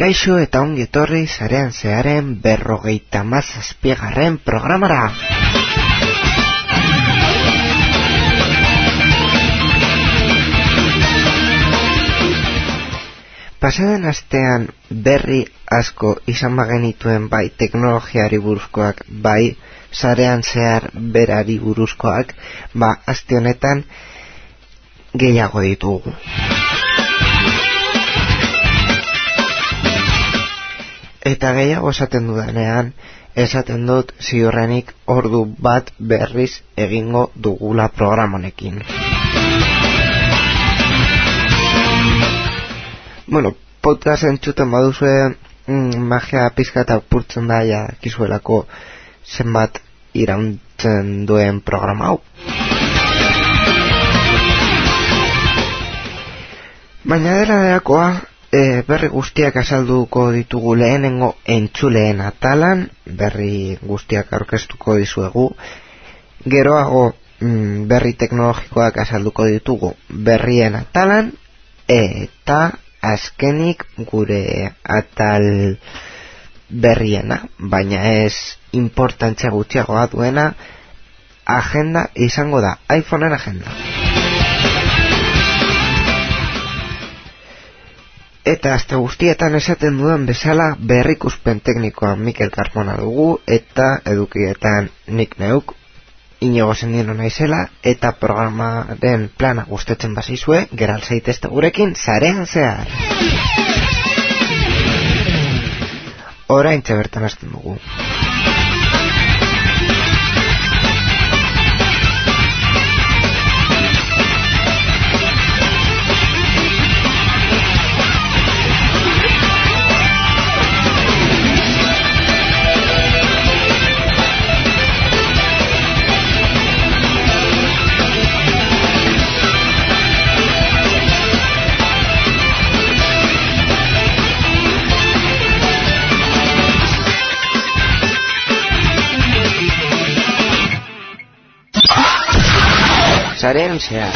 Kaixo eta ongi etorri Sarean Zearen 57. programara. Pasaden astean berri asko izan bagenituen bai teknologiari buruzkoak, bai Sarean Zehar berari buruzkoak, aste honetan gehiago ditugu. Eta gehiago esaten dudanean, esaten dut ziurrenik ordu bat berriz egingo dugula programonekin. Podcast entzuten baduzue magia pizka eta purtzen da jakizuelako zenbat irauntzen duen programa hau. Baina delakoa, berri guztiak azalduko ditugu lehenengo entzuleen atalan, berri guztiak aurkeztuko dizuegu. Geroago berri teknologikoak azalduko ditugu berrien atalan, eta azkenik gure atal berriena, baina ez importantzia gutxiagoa duena, agenda izango da, iPhoneen agenda. Eta azte guztietan esaten dudan bezala berrikuspen teknikoa Mikel Carmona dugu, eta edukietan nik neuk, Inigo Sendino naizela, eta programaren plana gustatzen bazizue, geral zaitezte gurekin Sarean Zehar. Oraintxe bertan hasten dugu. Sarean Zehar.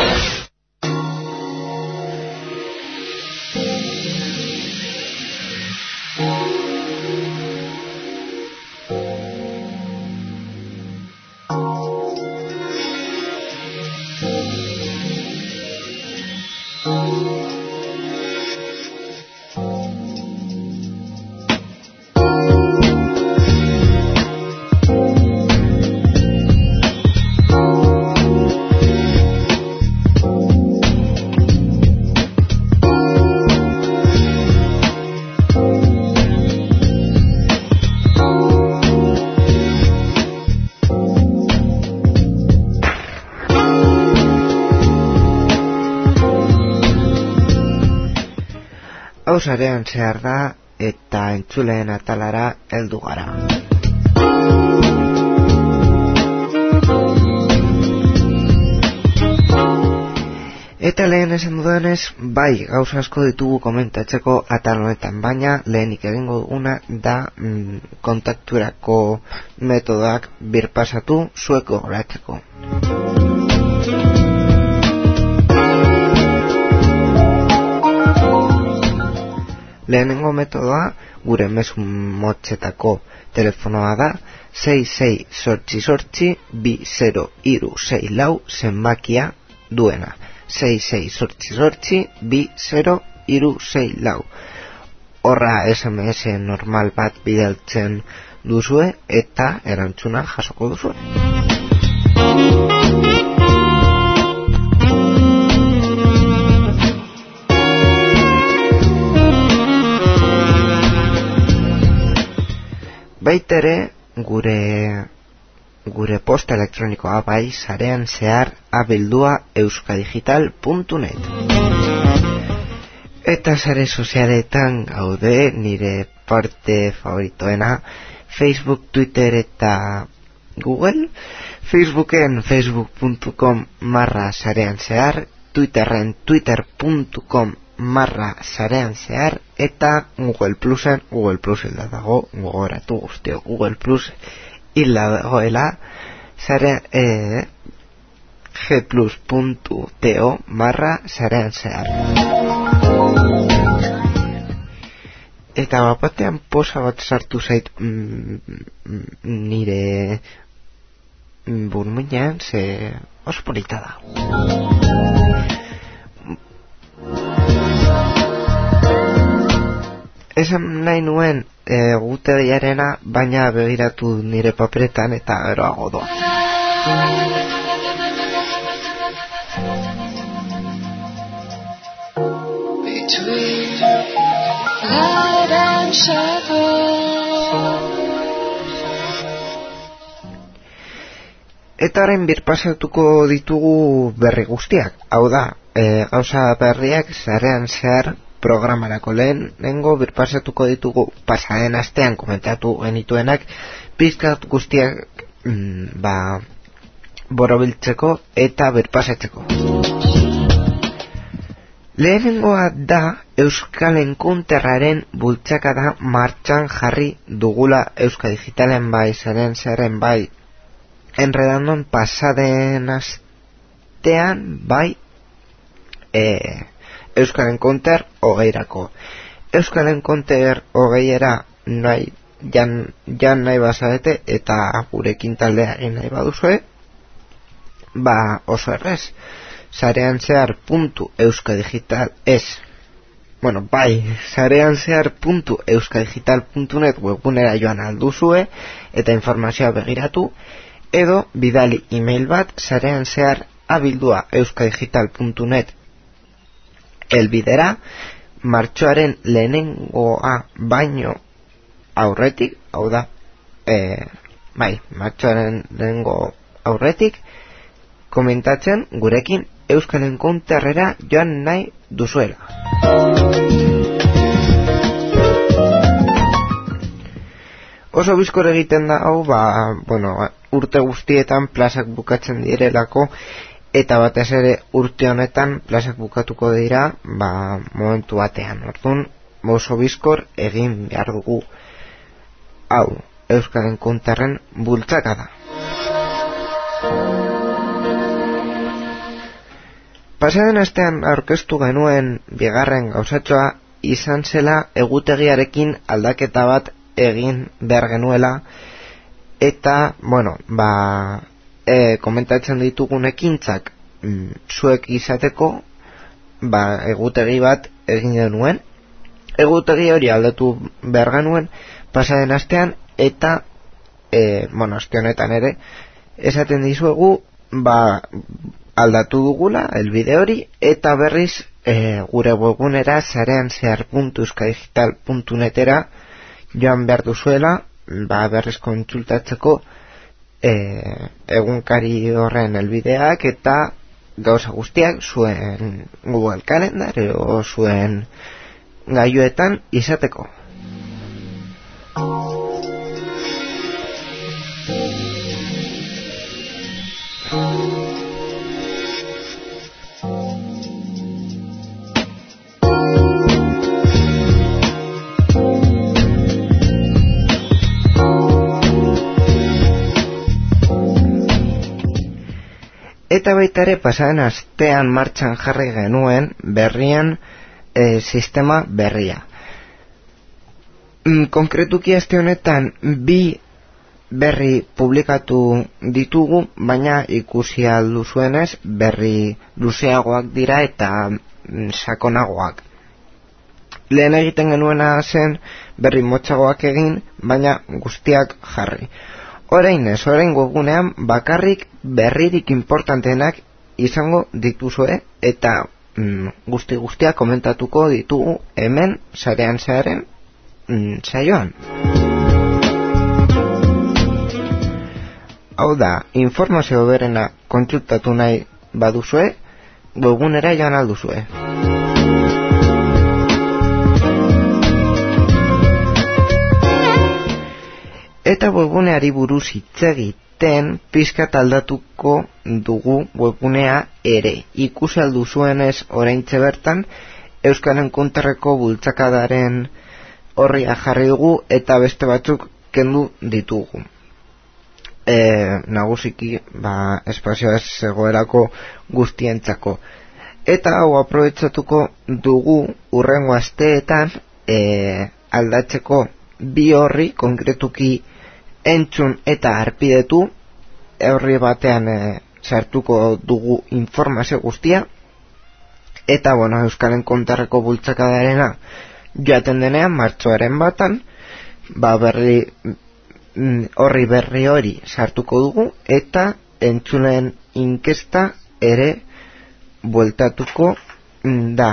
Sarean Zehar da eta entzuleen atalara heldu gara. Eta lehen esan dudanez, bai gauza asko ditugu komentatzeko atal honetan, baina lehenik egingo duguna da kontakturako metodoak birpasatu zueko horatzeko. Lehenengo metodoa gure mezu motxetako telefonoa da 6688-2036 zenbakia duena. 6688-2036. Horra SMS normal bat bidaltzen duzue eta erantzuna jasoko duzue. Baitere gure posta elektronikoa bai Sarean Zehar @euskadigital.net. Eta sare sozialetan gaude nire parte favoritoena, Facebook, Twitter eta Google. Facebooken facebook.com/Sarean Zehar, Twitterren twitter.com/Sarean Zehar, eta Google Plusen, Google Plus hilda dago, gogoratu guztio, Google Plus hilda dagoela, gplus.to/Sarean Zehar. eta batean posa bat sartu zait nire burmuinean, ze oso polita da. Esan nahi nuen gute diarena, baina begiratu nire paperetan eta eroago doa. Eta orain birpasatuko ditugu berri guztiak. Hau da, gauza berriak sarean zehar programarako lehenengo birpasatuko ditugu pasaden astean komentatu genituenak pizkat guztiak borobiltzeko eta birpasatzeko. Lehenengoa da Euskal Encounterraren bultzakada martxan jarri dugula Euskal Digitalen bai, zaren zerren bai, enredandon pasaden astean bai Euskal Encounter hogeirako. Euskal Encounter hogeiera jan nahi bazarete eta gurekin taldea egin nahi baduzue, oso errez. Sarean zehar .euskadigital sarean zehar.euskadigital.net webgunera joan alduzue eta informazioa begiratu, edo bidali email bat sarean zehar @euskadigital.net elbidera, martxoaren lehenengoa baino aurretik, hau da, martxoaren lehenengo aurretik, komentatzen gurekin Euskal Encounterrera joan nahi duzuela. Oso bizkor egiten da hau, urte guztietan plazak bukatzen direlako, eta batez ere urte honetan plazak bukatuko dira, momentu batean. Orduan, oso bizkor egin behar dugu hau, Euskal Encounterren bultzakada. Pasaden astean aurkeztu genuen bigarren gauzatxoa izan zela egutegiarekin aldaketa bat egin behar genuela, eta, komentatzen ditugun ekintzak zuek izateko, egutegi bat egin genuen. Egutegi hori aldatu behar genuen pasaden astean, eta, aste honetan ere, esaten dizuegu, aldatu dugula elbide hori, eta berriz gure webgunera sarean zehar.euskadigital.netera joan behar duzuela, berriz kontsultatzeko egunkari horren elbideak eta gauza guztiak zuen Google Calendar edo zuen gailuetan izateko. Eta baita ere pasaden astean martxan jarri genuen berrian sistema berria. Konkretuki aste honetan 2 berri publikatu ditugu, baina ikusi alduzuenez berri luzeagoak dira eta sakonagoak. Lehen egiten genuena zen berri motzagoak egin, baina guztiak jarri. Orain webgunean bakarrik berririk importanteenak izango dituzue, eta guztiak komentatuko ditugu hemen sarean zeharen saioan. Hau da, informazio berena kontsultatu nahi baduzue, webgunera joan alduzue. Eta webguneari buruz hitz egiten pizkat aldatuko dugu webgunea ere. Ikusi alduzuenez oraintxe bertan Euskal Encounterreko bultzakadaren horria jarri dugu eta beste batzuk kendu ditugu. Nagusiki espazioa ez zegoerako guztientzako. Eta hau aprobetxatuko dugu urrengo asteetan aldatzeko bi horri konkretuki entzun eta harpidetu horri batean sartuko dugu informazio guztia eta bueno, Euskaren kontrako bultzakadarena joaten denean martxoaren batan horri berri hori sartuko dugu eta entzunen inkesta ere bueltatuko da.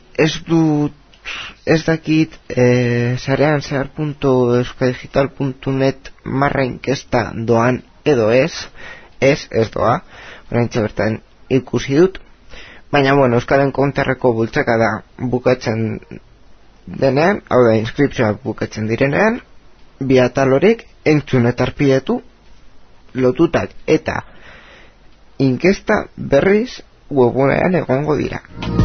Ez dakit sarean zehar.euskadigital.net marra inkesta doan edo ez doa, oraintxe bertan ikusi dut, baina bueno, Euskaren kontrako bultzakada bukatzen denean, hau da, inskripzioak bukatzen direnean, bi atal horiek entzun eta harpidetu lotutak eta inkesta berriz webunean egongo dira.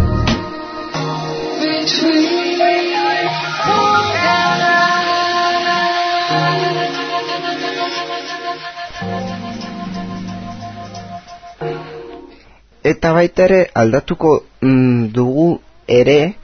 Eta baita ere aldatuko dugu ere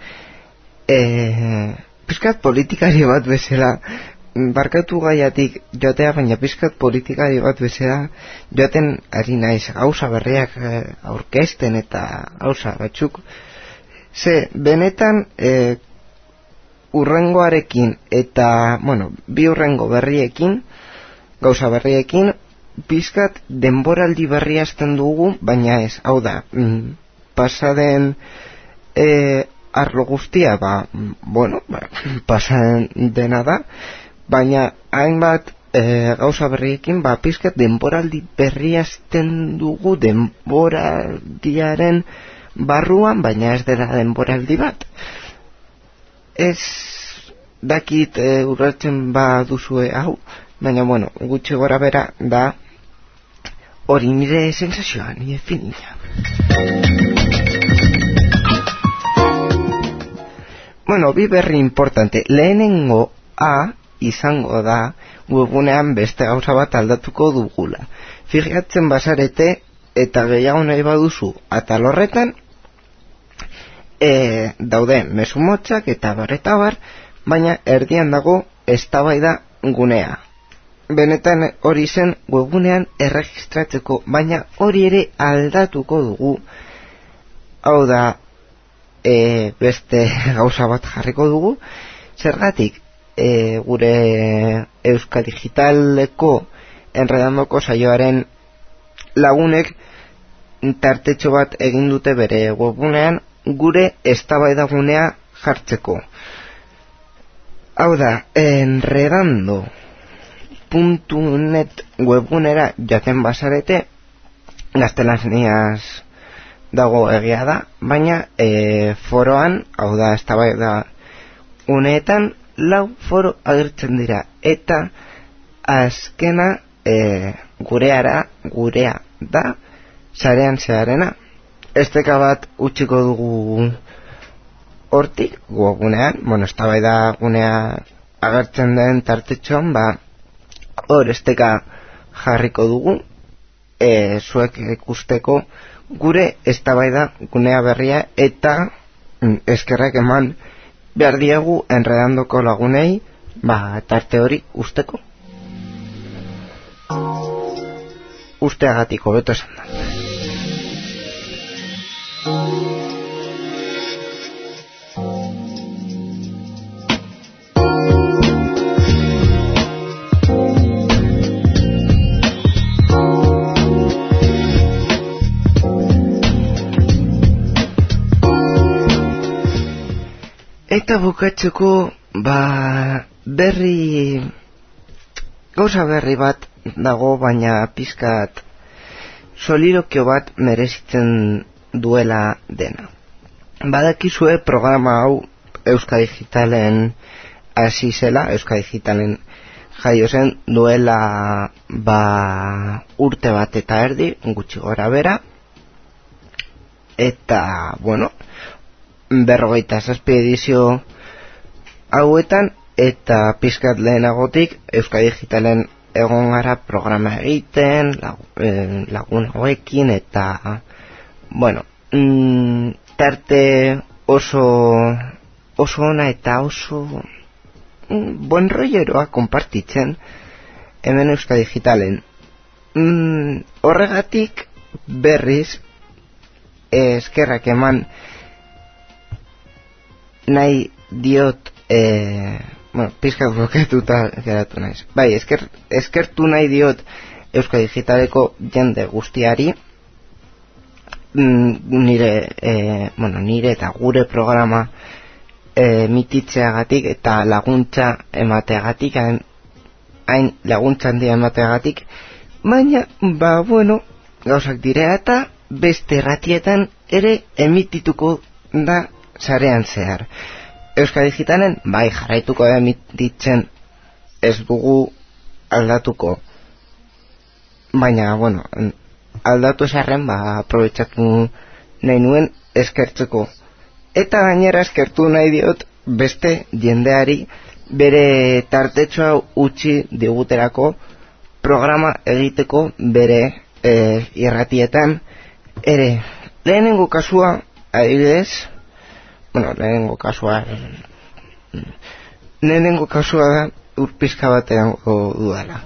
pizkat politikari bat bezala, barkatu gaiatik joatea, baina pizkat politikari bat bezala joaten ari naiz gauza berriak aurkezten eta gauza batzuk. Ze, benetan urrengoarekin eta, bueno, bi urrengo berriekin, gauza berriekin, pizkat denboraldi berria hasten dugu, baina ez, hau da, pasaden arlo guztia, pasaden dena da, baina hainbat gauza berriekin, pizkat denboraldi berria hasten dugu denboraldiaren barruan, baina ez dela denboraldi bat. Ez dakit urratzen duzue hau, baina bueno, gutxi gora bera da hori nire sensazioa, nire finina. Bueno, bi berri importante. Lehenengo izango da webunean beste gauza bat aldatuko dugula. Fijatzen bazarete eta gehiago nahi baduzu atal horretan daude mezu motzak eta bar, baina erdian dago eztabaida gunea. Benetan hori zen webunean erregistratzeko, baina hori ere aldatuko dugu. Hau da, beste gauza bat jarriko dugu. Zergatik, gure Euskal Digitaleko enredandoko saioaren lagunek tartetxo bat egin dute bere webunean gure eztabaidagunea jartzeko. Hau da, enredando.net webunera jaten bazarete, gaztelaniaz dago egia da, baina foroan, hau da, eztabaida uneetan 4 foro agertzen dira, eta azkena gurea da sarean zeharena. Esteka bat utziko dugu hortik gugunean, eztabaida gunea agertzen den tartetxoan, hor esteka jarriko dugu zuek ikusteko gure eztabaida gunea berria, eta eskerrak eman behar diegu enredandoko lagunei tarte hori usteko. Usteagatik hobeto esan da. Eta bukatzeko gauza berri bat dago, baina pizkat solirokio bat merezitzen duela dena. Badakizue programa hau Euskal Digitalen hasi zela, Euskal Digitalen jaio zen duela urte bat eta erdi, gutxi gora bera, eta bueno, 47 edizio hauetan, eta pizkat lehenagotik Euskal Digitalen egon gara programa egiten lagun hauekin, eta bueno, tarte oso ona eta oso buen rolleroa konpartitzen hemen Euskadi Digitalen. Horregatik berriz eskerrak eman nahi diot, pizkat bloketuta geratu naiz. Bai, eskertu nahi diot Euskadi Digitaleko jende guztiari, nire eta gure programa emititzeagatik eta laguntza emateagatik, hain laguntza handia emateagatik, baina, gauzak direa eta beste erratietan ere emitituko da sarean zehar. Euskadi Digitalen, bai, jarraituko da emititzen, ez dugu aldatuko, baina, aldatu esarren, aprobetxatu nahi nuen eskertzeko. Eta gainera eskertu nahi diot beste jendeari bere tartetxoa utzi diguterako programa egiteko bere irratietan ere. Lehenengo kasua, adibidez, lehenengo kasua da urpizka batean dudala.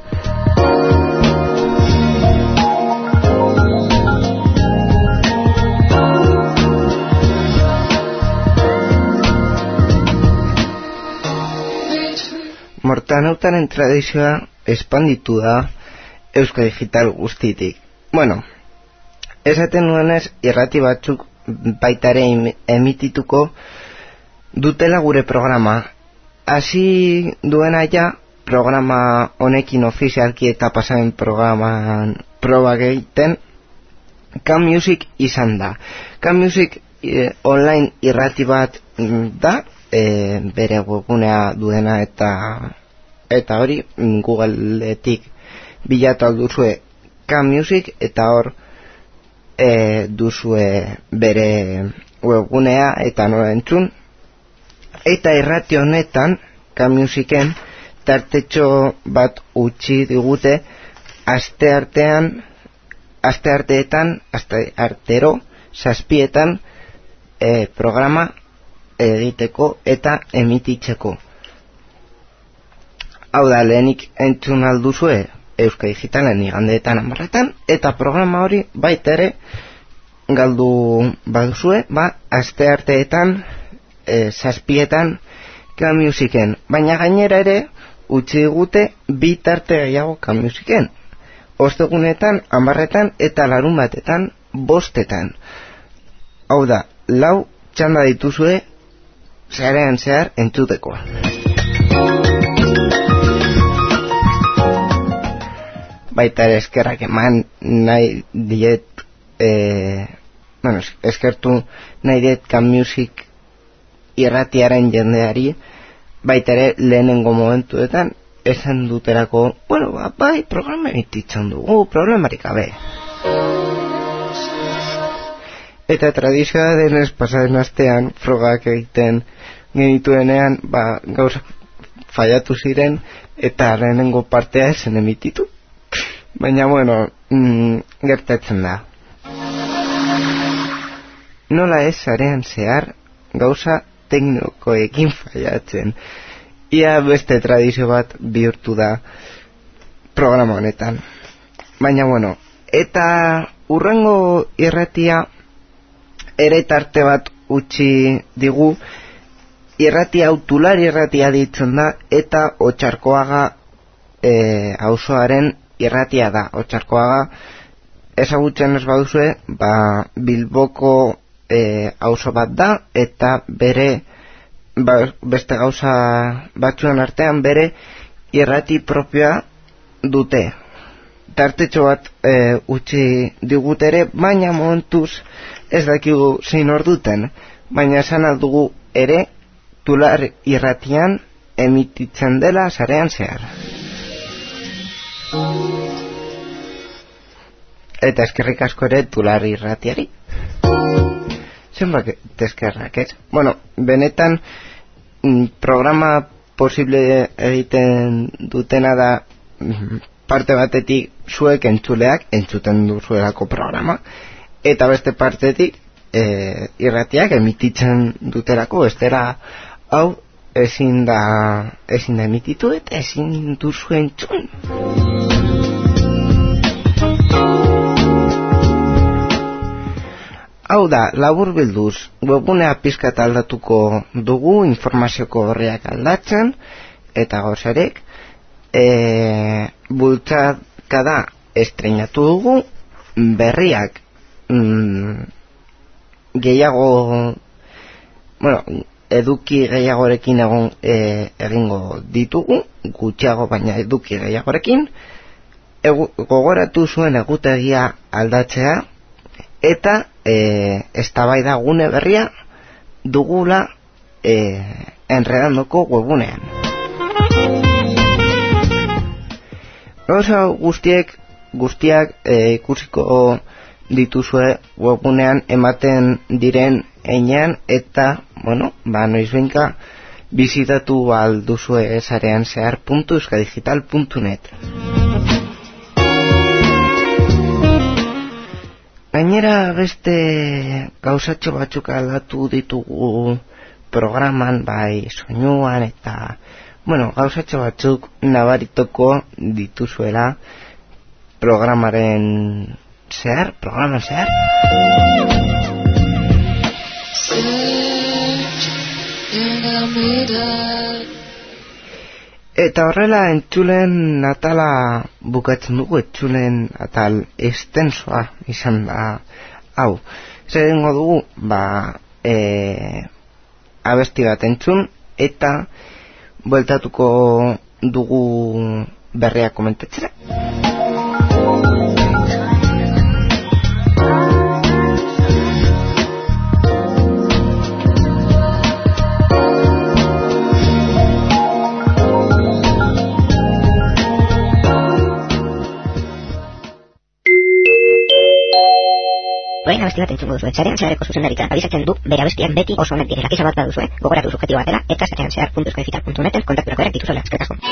Mortanautaren tradizioa espanditu da Euskadi Digital guztitik. Esaten nuenez, irrati batzuk baitare emitituko dutela gure programa. Hasi duena ja, programa honekin ofizialki eta pasamen programan proba egiten, K-Music izan da. K-Music online irrati bat da, bere webgunea duena eta hori Googleetik bilatu alduzue K-Music eta hor duzue bere webgunea eta nola entzun. Eta irrati honetan K-Musicen tartetxo bat utzi digute asteartero 7:00 programa egiteko eta emititzeko. Hau da, lehenik entzun alduzue Euskadi Digitalen igandeetan 10:00 eta programa hori baita ere galdu baduzue, astearteetan 7:00 K-Musicen, baina gainera ere utzi digute bi tarte gehiago K-Musicen, ostegunetan 10:00 eta larunbatetan 5:00. Hau da, 4 txanda dituzue sarean zehar entzuteko. Baita ere eskerrak eman nahi diet, eskertu nahi diet K-Music irratiaren jendeari, baita ere lehenengo momentuetan esan duterako, bai, programa emititzen dugu, problemarik gabe. Eta tradizioa denez pasaren astean frogak egiten genituenean, gauzak fallatu ziren eta lehenengo partea esen emititu. Baina, gertatzen da. Nola ez sarean zehar gauza teknikoekin fallatzen. Ia beste tradizio bat bihurtu da programa honetan. Baina, eta urrengo irratia ere tarte bat utzi digu. Irratia Tular irratia ditzen da eta Otxarkoaga auzoaren irratia da. Otxarkoaga ezagutzen ez baduzue, Bilboko auzo bat da eta bere beste gauza batzuen artean bere irrati propioa dute. Tartetxo bat utzi digutere, baina momentuz ez dakigu zein orduten, baina esan aldugu ere Tular irratian emititzen dela sarean zehar. Eta eskerrik asko ere Tular irratiari. Zenbat eskerrak, ez? Benetan programa posible egiten dutena da parte batetik zuek entzuleak entzuten duzuelako programa, eta beste partetik irratiak emititzen duterako, bestera hau ezin da emititu eta ezin duzu entzun. Hau da, laburbilduz, webgunea pizkat aldatuko dugu, informazioko horriak aldatzen, eta gauzarek, bultzakada estreinatu dugu, berriak gehiago, eduki gehiagorekin egingo ditugu, gutxiago baina eduki gehiagorekin, gogoratu zuen egutegia aldatzea, eta eztabaida gune berria dugula enredandoko webgunean. Gauza guztiak ikusiko dituzue webgunean ematen diren heinean eta, noizbenka bizitatu alduzue sarean zehar.euskadigital.net. Gainera beste gauzatxo batzuk aldatu ditugu programan, bai soinuan eta, gauzatxo batzuk nabaritoko dituzuela programan zehar. Eta horrela entzulen atala bukatzen dugu, entzulen atal estensoa izan da hau. Zer egingo dugu, abesti bat entzun eta bueltatuko dugu berria komentatzera. Orain abesti bat entzungo duzu, sarean zeharreko zuzendaritza abisatzen du bere abestiak beti oso onak direla. Kexa bat baduzue, gogoratu subjektibo batela eta sarean zehar.euskadigital.neten kontakturako erak dituzuela. Eskerrik asko.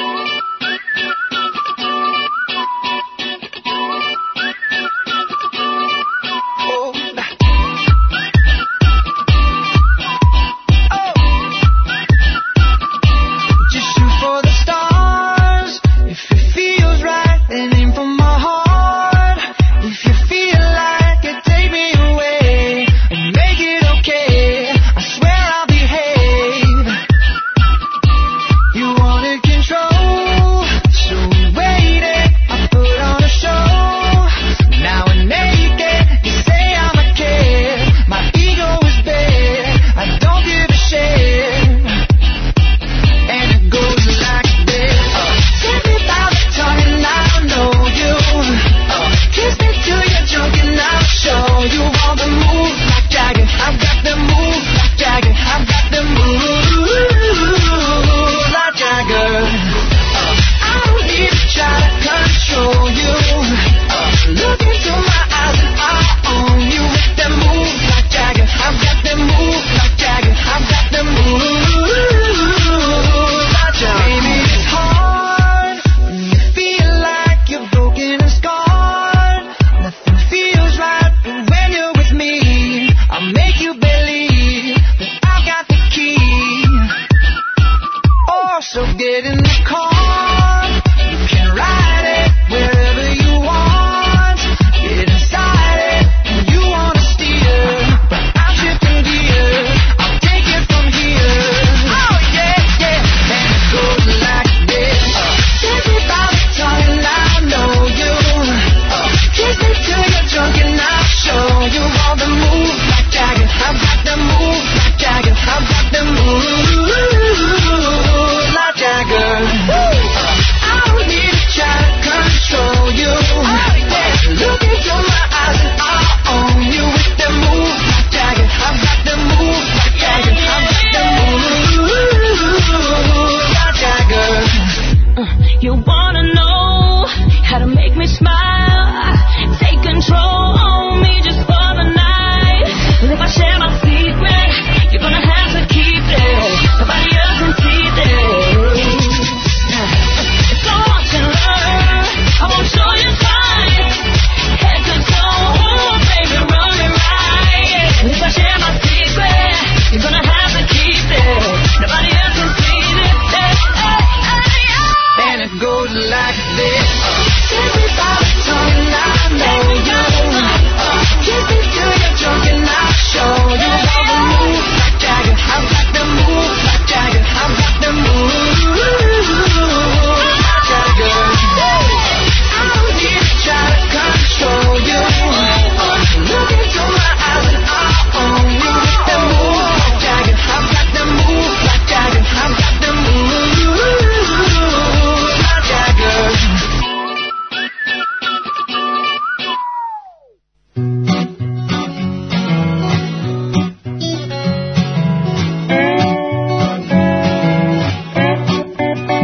Like Jagger.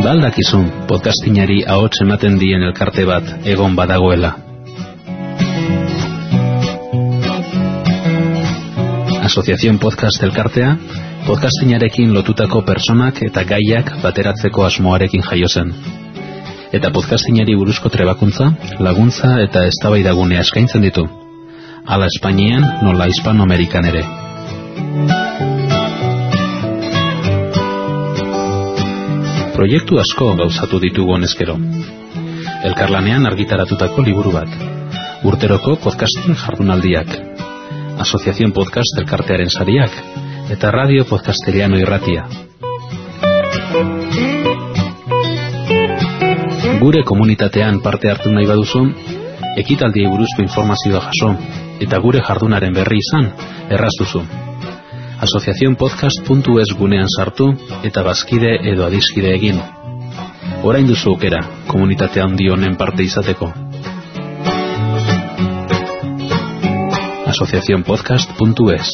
Baldakizu podcastinari ahots ematen dien elkarte bat egon badagoela. Asociación Podcast elkartea, podcastinarekin lotutako personak eta gaiak bateratzeko asmoarekin jaio zen. Eta podcastinari buruzko trebakuntza, laguntza eta eztabaidagunea eskaintzen ditu. Hala Espainian, nola Hispanoamerikan ere. Proiektu asko gauzatu ditugu honezkero. Elkarlanean argitaratutako liburu bat. Urteroko podcasting jardunaldiak. Asociación Podcast elkartearen sariak. Eta Radio Podcasteriano irratia. Gure komunitatean parte hartu nahi baduzu, ekitaldiei buruzko informazioa jaso, eta gure jardunaren berri izan, erraz duzu. Asociacionpodcast.es gunean sartu eta bazkide edo adiskide egin. Orain duzu aukera, komunitate handi honen parte izateko. Asociacionpodcast.es.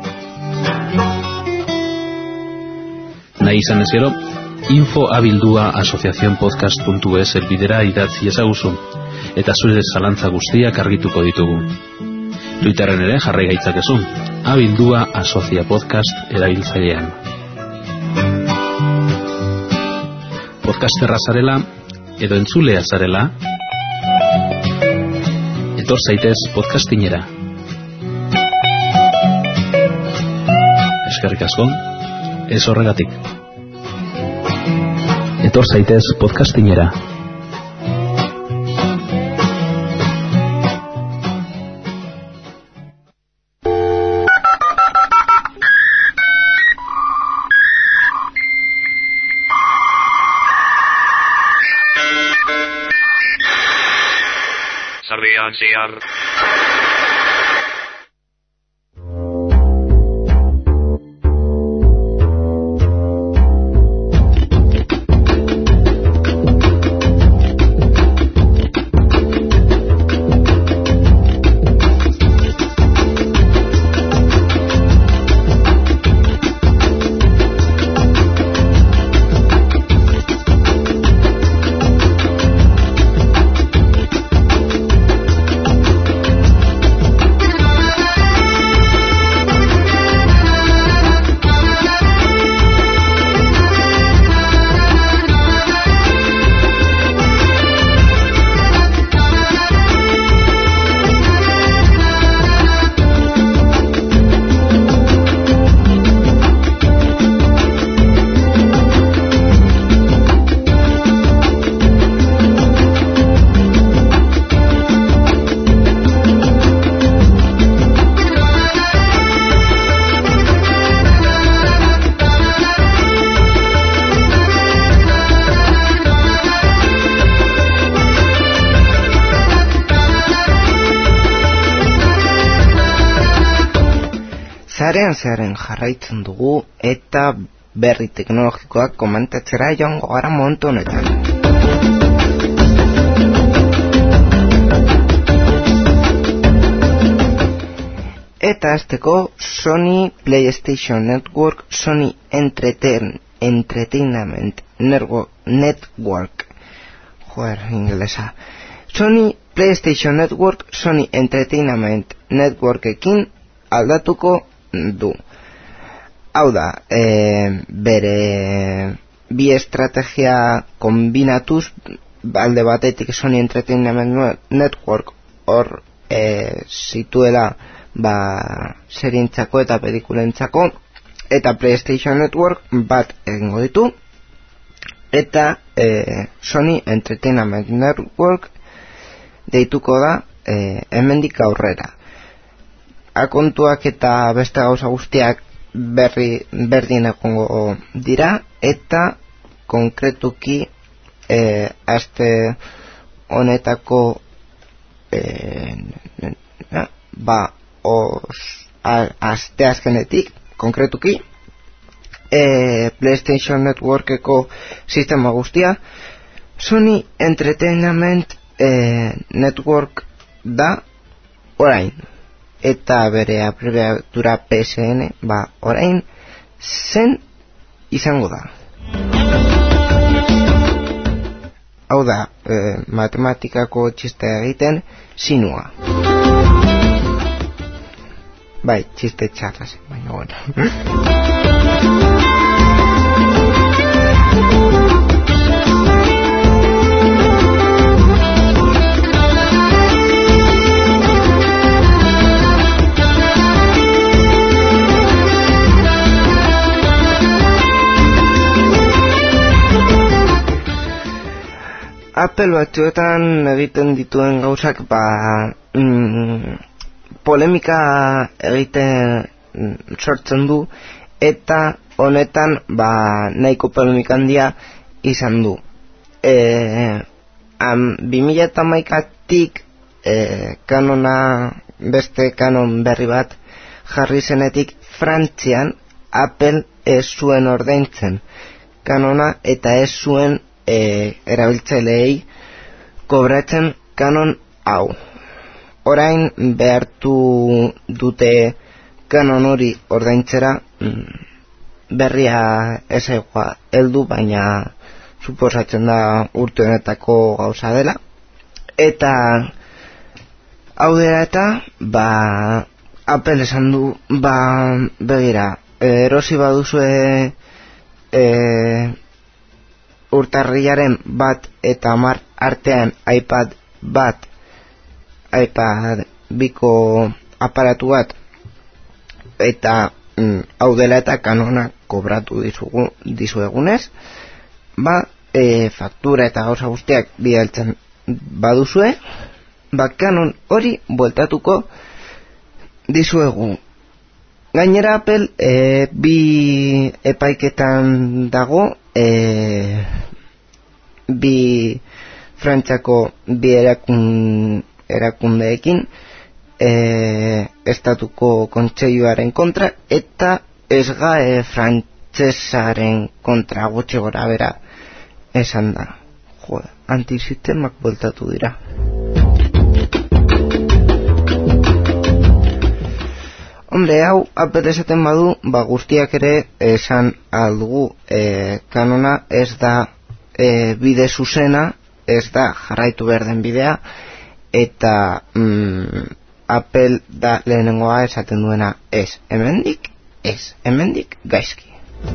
Nahi izan ez gero, info@asociacionpodcast.es elbidera idatzi ezaguzu, eta zure zalantza guztiak argituko ditugu. Twitterren ere jarrai gaitzakezu, abildua Asocia Podcast erabiltzailean. Podcasterra zarela, edo entzulea zarela, etor zaitez podcastinera. Eskerrik asko, ez horregatik. Etor zaitez podcastinera. Sardian. Zearen jarraitzen dugu eta berri teknologikoak komentatzera joango gara momentu honetan. Eta azteko Sony PlayStation Network, Sony Entertainment Network. Ingelesa. Sony PlayStation Network, Sony Entertainment Networkekin aldatuko du. Hau da, bere bi estrategia kombinatuz, alde batetik Sony Entertainment Network hor zituela serientzako eta pelikulentzako, eta PlayStation Network bat egingo ditu, eta Sony Entertainment Network deituko da hemendik aurrera. Akontuak eta beste gauza guztiak berdin egongo dira, eta konkretuki aste honetako aste azkenetik konkretuki PlayStation Networkeko sistema guztia Sony Entertainment Network da orain, eta bere abreviatura PSN orain zen izango da. hau da, matematikako txistea egiten, sinua. Bai, txiste txarraz, baina bueno. Apple batzuetan egiten dituen gauzak polemika egiten sortzen du, eta honetan nahiko polemika handia izan du. 2011tik kanona, beste kanon berri bat jarri zenetik, Frantzian Apple ez zuen ordaintzen kanona eta ez zuen erabiltzaileei kobratzen kanon hau. Orain behartu dute kanon hori ordaintzera, berria ez egoa heldu, baina suposatzen da urte honetako gauza dela. Eta hau dela eta Apple esan du, begira, erosi baduzue urtarrilaren 1 eta 10 artean iPad 2ko aparatu bat, eta hau dela eta kanona kobratu dizuegunez, faktura eta gauza guztiak bidaltzen baduzue, kanon hori bueltatuko dizuegu. Gainera Apple bi epaiketan dago, bi Frantziako bi erakundeekin, estatuko kontseiluaren kontra eta SGAE frantsesaren kontra, gutxi gora bera esan da. Antisistemak bueltatu dira. Hombre, hau Apple esaten badu, guztiak ere esan aldugu, kanona ez da bide zuzena, ez da jarraitu behar den bidea, eta Apple da lehenengoa esaten duena ez, hemendik gaizki.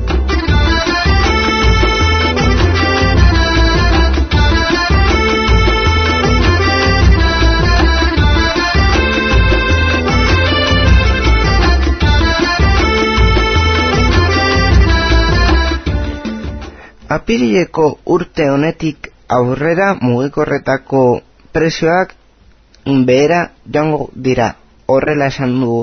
Apirileko urte honetik aurrera mugikorretako prezioak behera joango dira. Horrela esan du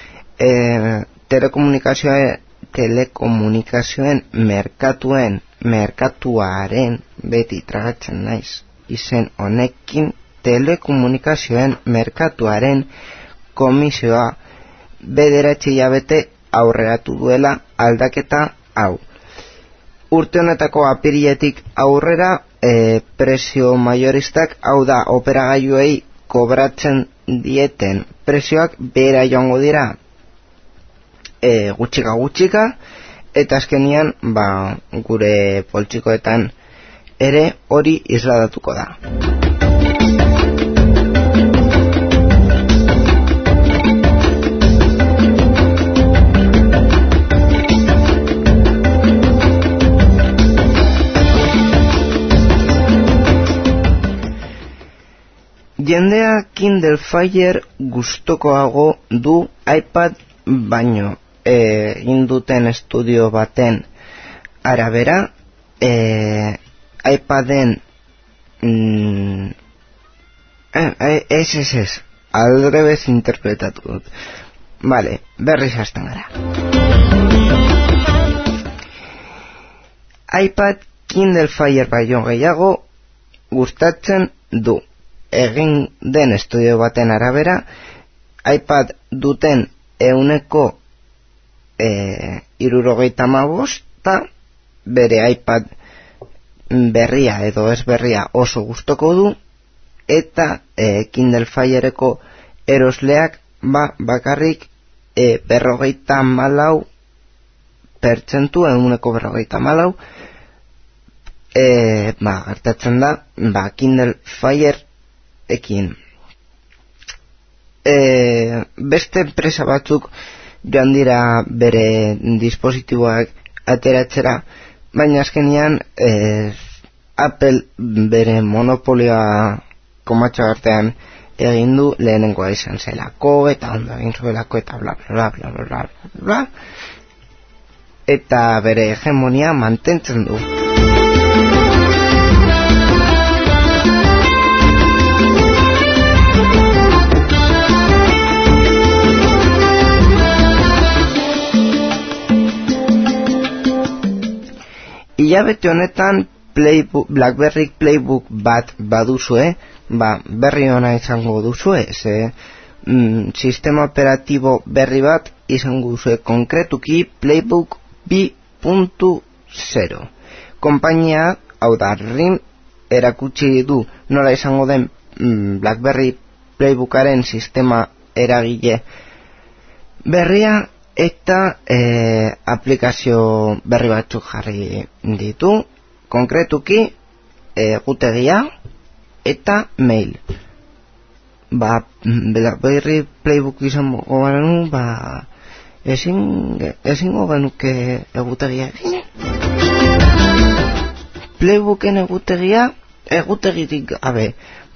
telekomunikazioen merkatuaren, beti tragatzen naiz izen honekin, telekomunikazioen merkatuaren komisioa 9 hilabete aurreratu duela aldaketa hau. Urte honetako apiriletik aurrera, prezio majoristak, hau da, operagailuei kobratzen dieten prezioak behera joango dira gutxika, eta azkenian gure poltsikoetan ere hori isladatuko da. Jendea Kindle Fire gustokoago du iPad baino, induten estudio baten arabera, iPaden ez, aldrebez interpretatu dut. Vale, berriz hasten gara. iPad Kindle Fire baino gehiago gustatzen du. Egin den estudio baten arabera, iPad duten 75% bere iPad berria edo ez berria oso gustoko du, eta Kindle Fireko erosleak bakarrik 54%, 54% gertatzen da, Kindle Fire ekin. Beste enpresa batzuk joan dira bere dispositiboak ateratzera, baina azkenian Apple bere monopolioa komatxo artean egin du, lehenengoa izan zelako eta ondo egin zuelako eta bla bla bla bla bla bla, eta bere hegemonia mantentzen du. Ilabete honetan BlackBerry Playbook bat baduzue, berri ona izango duzue, sistema operatibo berri bat izango duzue, konkretuki Playbook 2.0. Konpainia, hau da, RIM, erakutsi du nola izango den BlackBerry Playbookaren sistema eragile berria, eta aplikazio berri batzuk jarri ditu, konkretuki egutegia eta mail. BlackBerry Playbook izango banu, ezingo genuke egutegia egin. Playbooken egutegitik gabe,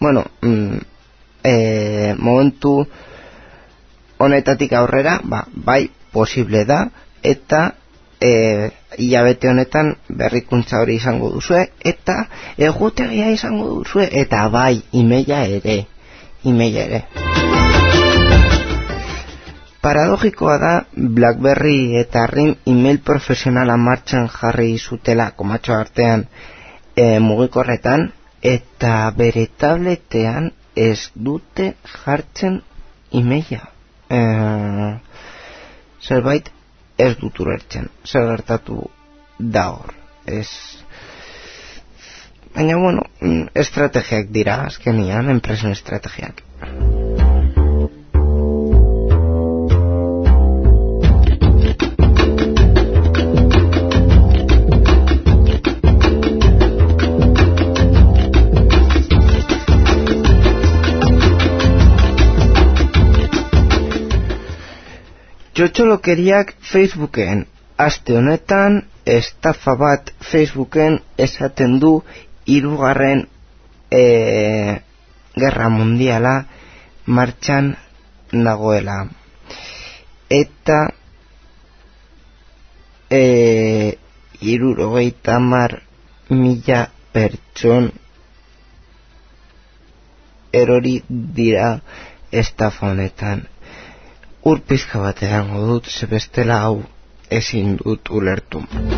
momentu honetatik aurrera, bai posible da, eta hilabete honetan berrikuntza hori izango duzue, eta egutegia izango duzue, eta bai, emaila ere. Paradogikoa da, BlackBerry eta RIM email profesionala martxan jarri zutela komatxo artean mugikorretan, eta bere tabletean ez dute jartzen emaila. Zerbait ez dut ulertzen, zer gertatu da hor. Baina, estrategiak dira, azkenian, enpresen estrategiak. Txotxolokeriak Facebooken. Aste honetan, estafa bat Facebooken esaten du 3. Gerra Mundiala martxan nagoela. Eta 70.000 pertson erori dira estafa honetan. Urpizka bat edango dut, zebestela hau ezin dut ulertu.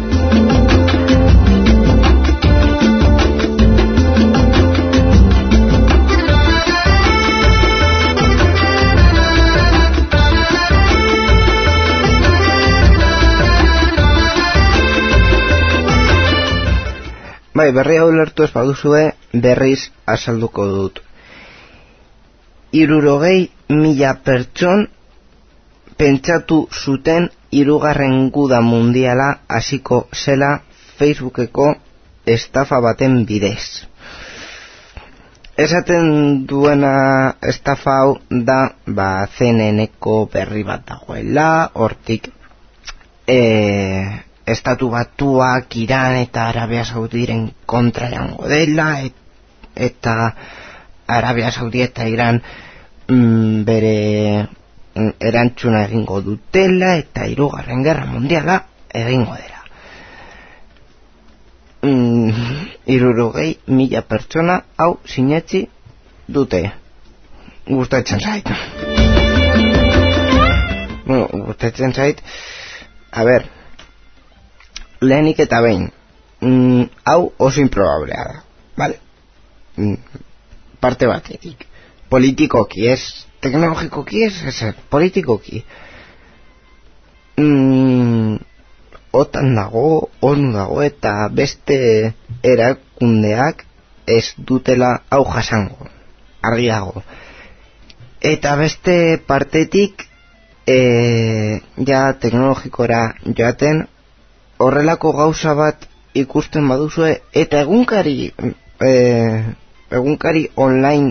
Berri hau ulertu ez baduzue, berriz azalduko dut. 70.000 pertson pentsatu zuten 3. Guda Mundiala hasiko zela Facebookeko estafa baten bidez. Esaten duena estafa hau da, CNN-ko berri bat dagoela, hortik Estatu Batuak, Iran eta Arabia Saudiren kontra jango dela, eta Arabia Saudi eta Iran bere erantzuna egingo dutela, eta 3. Gerra Mundiala egingo dela. 70.000 pertsona hau sinetsi dute. Gustatzen zait. Gustatzen zait. Lehenik eta behin, hau oso improbablea da, vale? Parte batetik. Politikoki ez, teknologikoki ez, politikoki. Otan dago, ONU dago, eta beste erakundeak ez dutela hau jasango, argi dago. Eta beste partetik, ja teknologikora joaten, horrelako gauza bat ikusten baduzue eta egunkari online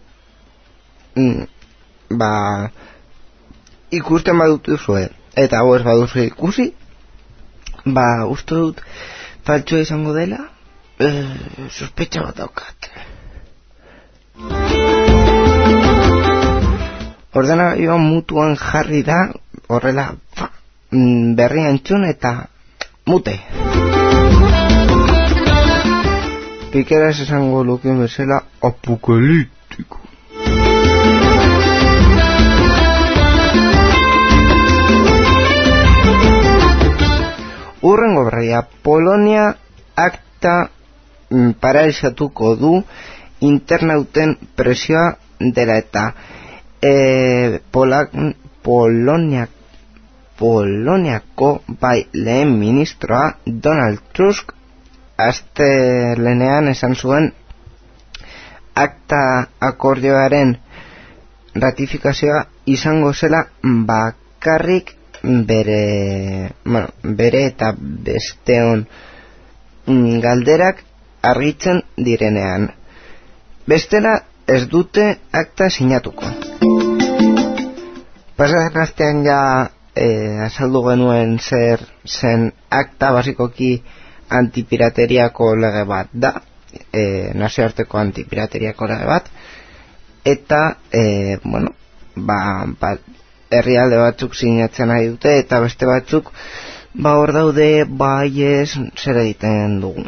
ikusten baduzue eta hau ez baduzu ikusi, uste dut faltsua izango dela, sospetxa bat daukat. Ordenagailuan mutuan jarri da, horrela berria entzun eta mute. Pikeraz esango lukeen bezala apokaliptiko. Urrengo berria, Polonia akta paralizatuko du internauten presioa dela eta Poloniako bai lehen ministroa Donald Tusk astelehenean esan zuen akta akordioaren ratifikazioa izango zela bakarrik bere eta besteon galderak argitzen direnean. Bestela ez dute akta sinatuko. Pasaden astean ja azaldu genuen zer zen akta, basikoki antipirateriako lege bat da, nazioarteko antipirateriako lege bat, eta herrialde batzuk sinatzen nahi dute eta beste batzuk hor daude bai ez zer egiten dugu.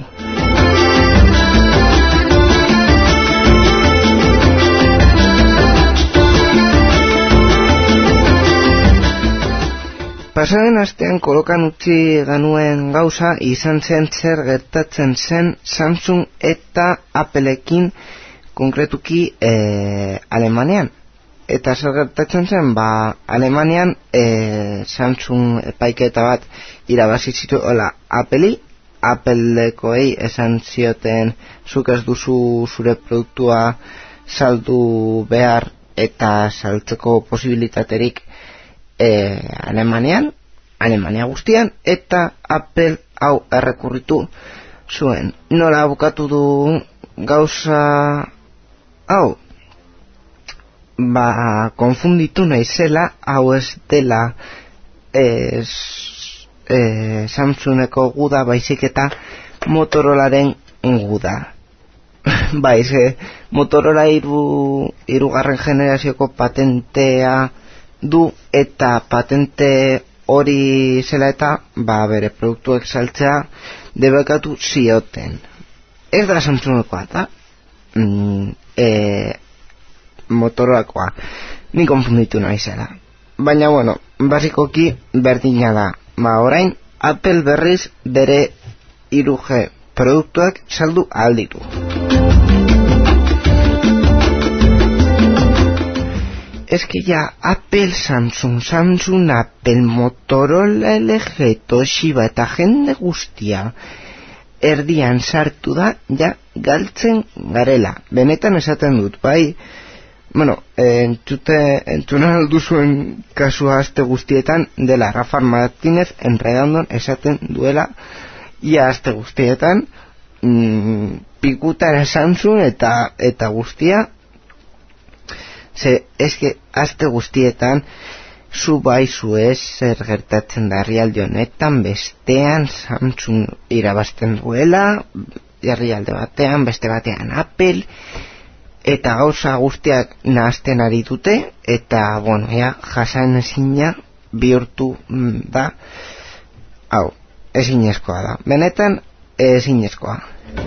Pasaren astean kolokan utzi genuen gauza izan zen zer gertatzen zen Samsung eta Appleekin, konkretuki Alemanian. Eta zer gertatzen zen, Alemanian Samsung epaiketa bat irabazi zituela Applekoei esan zioten zuk ez duzu zure produktua saldu behar eta saltzeko posibilitaterik Alemania guztian, eta Apple hau errekurritu zuen. Nola bukatu du gauza hau? Konfunditu naizela, hau ez dela Samsungeko guda, baizik eta Motorolaren guda. Motorola hirugarren generazioko patentea du, eta patente hori zela eta bere produktuek saltzea debekatu zioten. Ez da Samsungekoa eta Motorolakoa, ni konfunditu naizela. Baina basikoki berdina da. Orain Apple berriz bere 3G produktuak saldu alditu. Eski ja Apple, Samsung, Apple, Motorola, LG, Toshiba eta jende guztia erdian sartu da, ja galtzen garela. Benetan esaten dut, bai, entzuna alduzuen kasua aste guztietan dela Rafa Martínez enredandon esaten duela, ia aste guztietan pikutara Samsung eta guztia. Eske aste guztietan zu baizu ez zer gertatzen da herrialde honetan, bestean Samsung irabazten duela, herrialde batean, beste batean Apple, eta gauza guztiak nahazten ari dute, eta jasan ezina bihurtu da, hau, ezinezkoa da, benetan ezinezkoa.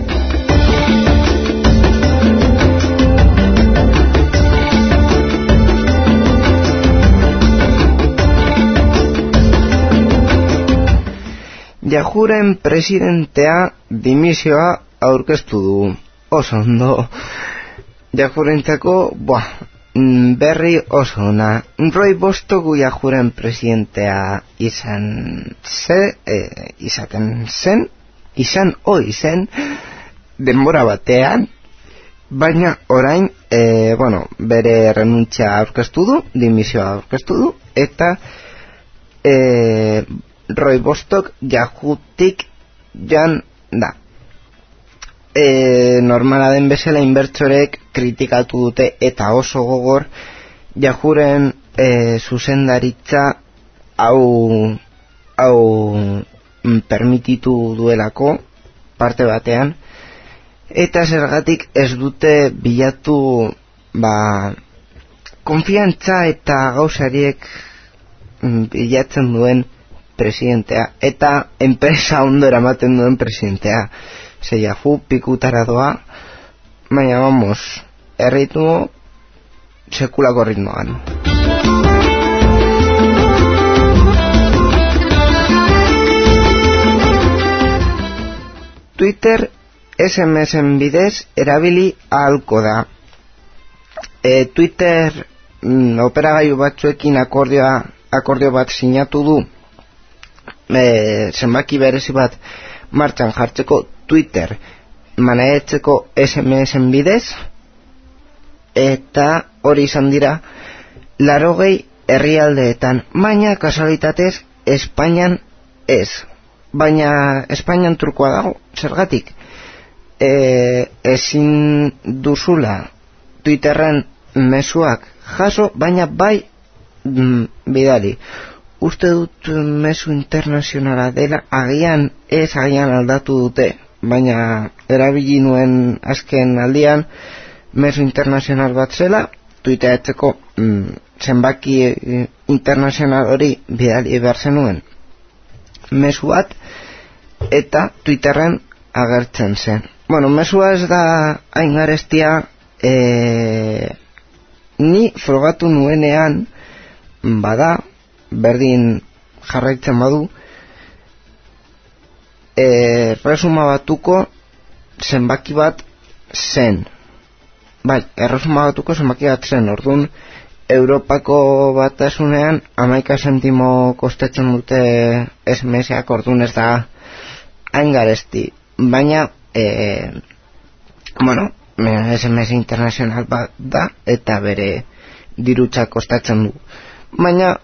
Yahooren presidentea dimisioa aurkeztu du. Oso ondo. Yahoorentzako, berri oso ona. Roy Bostock Yahooren presidentea izan zen denbora batean, baina orain bere renuntzia aurkeztu du, dimisioa aurkeztu du, eta Roy Bostock Yahootik joan da. Normala den bezala inbertsorek kritikatu dute eta oso gogor Yahooren zuzendaritza hau permititu duelako parte batean, eta zergatik ez dute bilatu konfiantza eta gauzariek bilatzen duen presidentea eta enpresa ondo eramaten duen presidentea. Ze Yahoo pikutara doa, baina vamos, erritmo sekulako ritmoan. Twitter SMS-en bidez erabili ahalko da. Twitter operagailu batzuekin akordio bat sinatu du, zenbaki berezi bat martxan jartzeko Twitter maneatzeko SMS-en bidez, eta hori izan dira 80 herrialdeetan, baina kasualitatez Espainian ez. Baina Espainian trukoa dago, zergatik? Ezin duzula Twitterren mezuak jaso, baina bai bidali. Uste dut mezu internazionala dela, agian aldatu dute, baina erabili nuen azken aldian mezu internazional bat zela, tuiteatzeko zenbaki internazional hori bidali behar zenuen mezu bat, eta Twitterren agertzen zen. Bueno, mesua ez da hain garestia, ni frogatu nuenean bada, berdin jarraitzen badu, resuma batuko zenbaki bat zen. Bai, erresuma batuko zenbaki bat zen. Orduan, Europako batasunean 11 zentimo kostatzen dute SMS-ak, orduan ez da hain garesti. Baina, SMS internazional bat da, eta bere dirutza kostatzen du. Baina,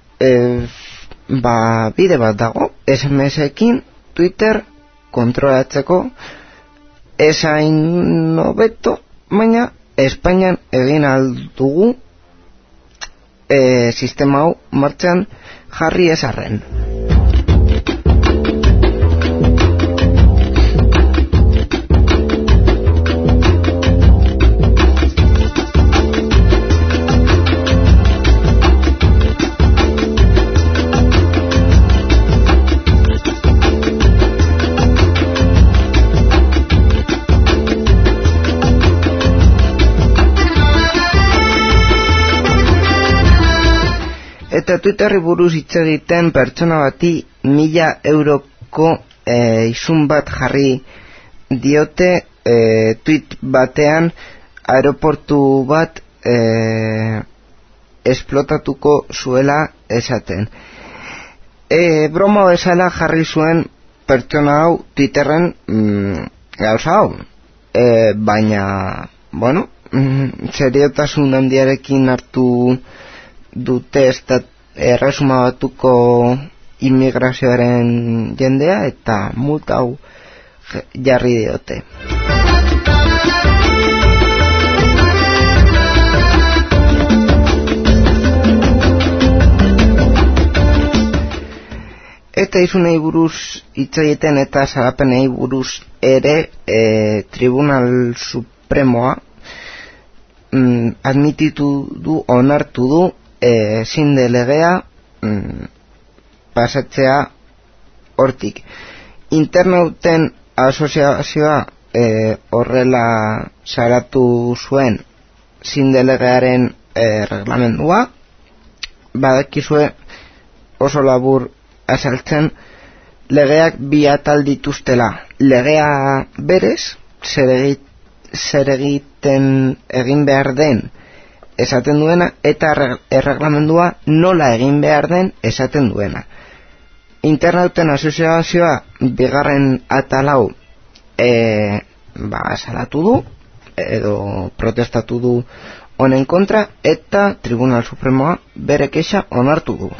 bide bat dago, SMS-ekin Twitter kontrolatzeko, ez hain hobeto, baina Espainian egin aldugu sistema hau martxan jarri ezarren. Eta Twitterri buruz hitz egiten pertsona bati 1000 euroko izun bat jarri diote tweet batean aeroportu bat esplotatuko zuela esaten. Broma bezala jarri zuen pertsona hau Twitterren gauza hau. Baina, seriotasun handiarekin hartu dute erresuma batuko immigrazioaren jendea eta multa hau jarri diote. Eta izunei buruz hitz egiten eta salapenei buruz ere Tribunal Supremoa admititu du, onartu du ezin delegea pasatzea hortik. Internauten asoziazioa horrela saratu zuen ezin delegearen reglamendua, badakizue oso labur azaltzen legeak bi atal dituztela. Legea berez zer egin behar den esaten duena, eta erreglamendua nola egin behar den esaten duena. Internauten asoziazioa bigarren atalau salatu du edo protestatu du honen kontra, eta Tribunal Supremoa bere kexa onartu du.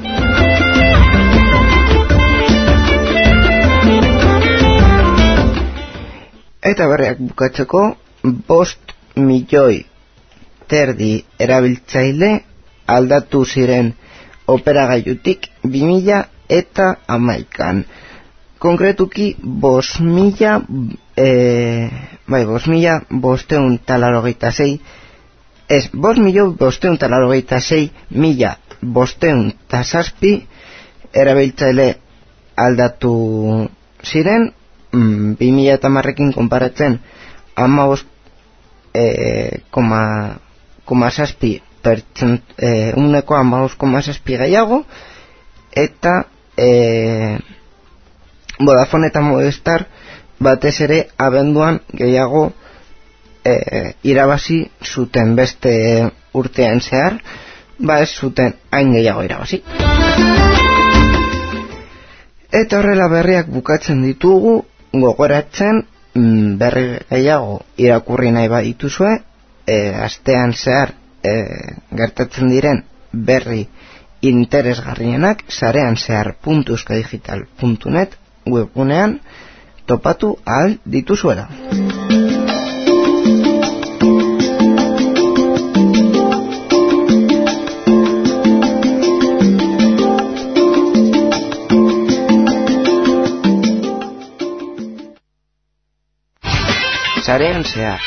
Eta berriak bukatzeko 5 milioi terdi erabiltzaile aldatu ziren operagailutik 2011an. Konkretuki 5.586.507 erabiltzaile aldatu ziren 2010ekin konparatzen 15,7% gehiago, eta Vodafone eta Movistar batez ere abenduan gehiago irabazi zuten, beste urtean zehar ez zuten hain gehiago irabazi. Eta horrela berriak bukatzen ditugu, gogoratzen berri gehiago irakurri nahi badituzue, astean zehar gertatzen diren berri interesgarrienak sarean zehar.euskadigital.net webgunean topatu ahal dituzuela. Sarean zehar.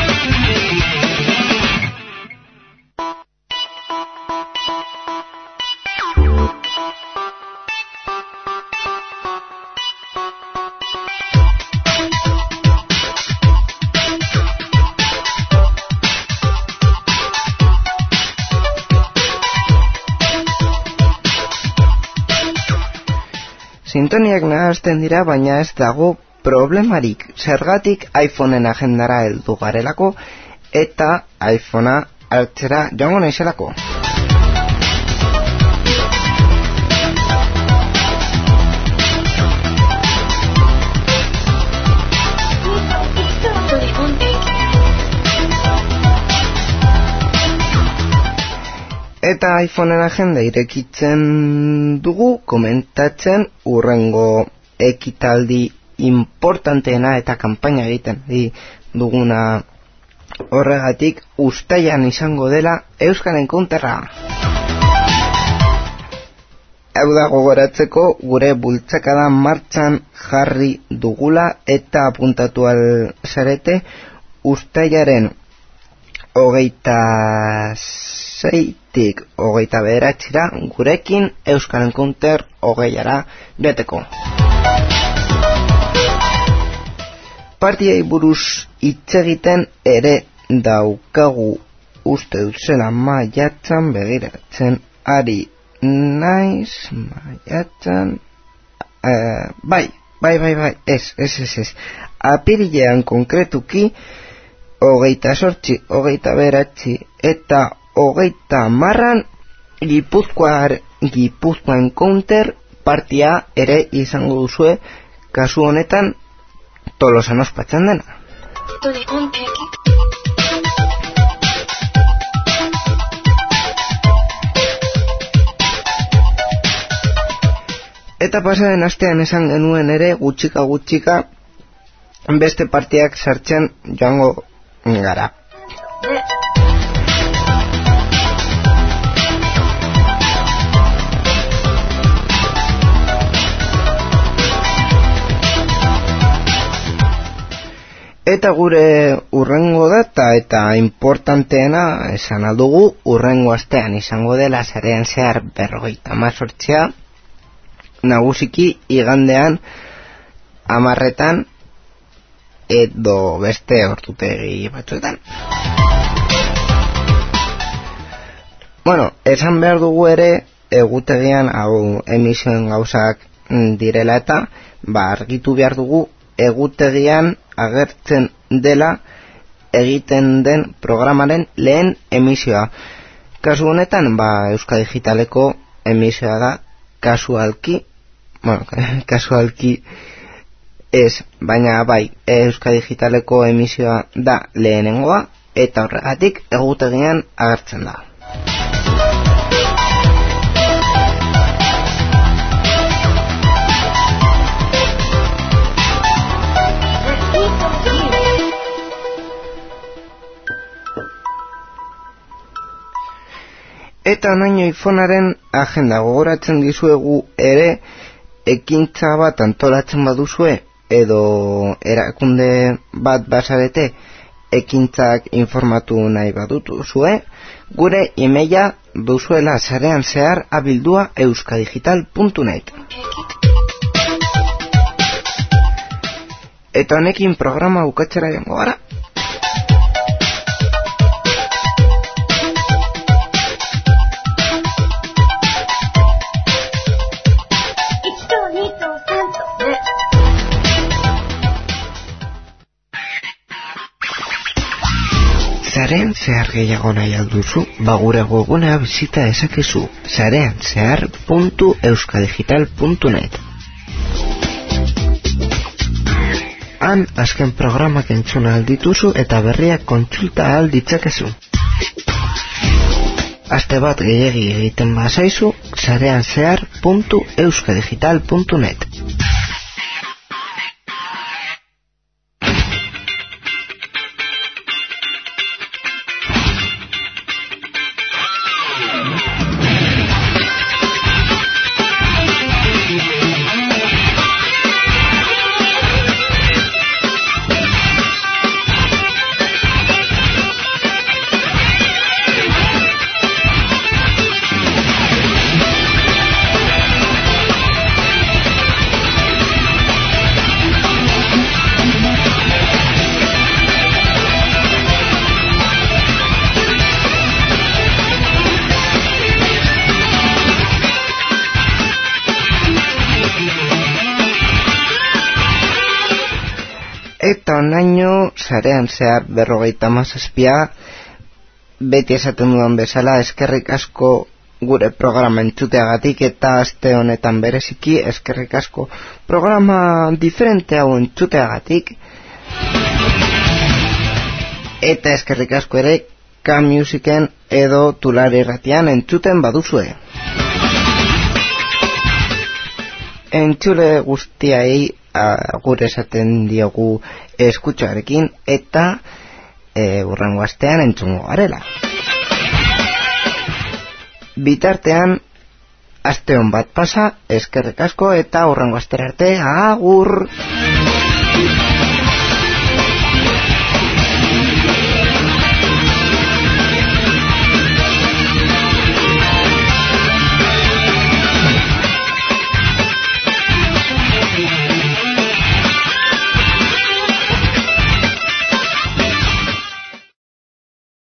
Sintoniak nahazten dira, baina ez dago problemarik. Zergatik iPhoneen agendara heldu garelako eta iPhonea hartzera joango naizelako. Eta iPhoneen agenda irekitzen dugu, komentatzen urrengo ekitaldi importanteena eta kanpaina egiten duguna horregatik uztailan izango dela Euskal Encounterra. Hau da gogoratzeko gure bultzakada martxan jarri dugula eta apuntatu alzarete uztailaren 26tik 29ra gurekin Euskal Encounter 20ara joateko. Partiei buruz hitz egiten ere daukagu uste dut zela maiatzan, begiratzen ari naiz, maiatzan, bai, ez. Apirilean konkretuki 28, 29 eta 30 Gipuzkoa Encounter partia ere izango duzue, kasu honetan Tolosan ospatzen dena. Eta pasaren astean esan genuen ere gutxika beste partiak sartzen joango gara. Eta gure urrengo data eta importanteena esan aldugu, urrengo astean izango dela sarean zehar 58, nagusiki igandean 10 edo beste ortutegi batzuetan. Bueno, esan behar dugu ere egutegian hau emisioen gauzak direla eta argitu behar dugu egutegian agertzen dela egiten den programaren lehen emisioa. Kasu honetan, Euskadi Digitaleko emisioa da, kasualki ez, baina bai, Euskadi Digitaleko emisioa da lehenengoa, eta horregatik egutegian agertzen da. Eta onaino iPhonearen agenda gogoratzen dizuegu ere, ekintza bat antolatzen baduzue, edo erakunde bat bazarete, ekintzak informatu nahi badutuzue, gure emaila duzuela sarean zehar abildua euskadigital.net. Eta honekin programa bukatzera joango gara. Sarean zehar gehiago nahi alduzu, gure webgunea bizita ezakezu, sareanzehar.euskadigital.net. Han azken programak entzuna aldituzu eta berriak kontsulta alditzakezu. Aste bat gehiagi egiten bazaizu, sareanzehar.euskadigital.net. Eta onaino sarean zehar 57, beti esaten dudan bezala, eskerrik asko gure programa entzuteagatik, eta aste honetan bereziki eskerrik asko programa diferente hau entzuteagatik, eta eskerrik asko ere K-Musiken edo Tulari Irratian entzuten baduzue. Entzule guztiai gure esaten diogu eskutxarekin, eta hurrengo astean entzungo garela. Bitartean aste on bat pasa, eskerrik asko, eta hurrengo astera arte, agur!